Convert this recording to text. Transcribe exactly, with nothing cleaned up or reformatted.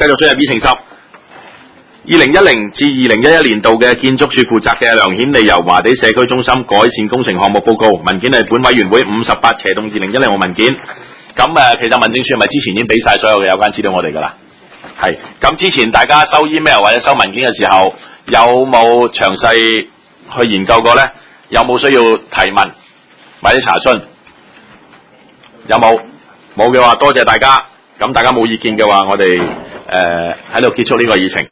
繼續進入議程十。二零一零至二零一一年度嘅建築署負責嘅梁顯利油麻地社區中心改善工程項目報告，文件係本委員會五十八斜洞二零一零號文件。咁誒，其實民政處係咪之前已經俾晒所有嘅有關資料我哋㗎啦？係。咁之前大家收 email 或者收文件嘅時候，有冇詳細去研究過呢？有冇需要提問或者查詢？有冇？冇嘅話，多謝大家。咁大家冇意見嘅話，我哋誒喺度結束呢個議程。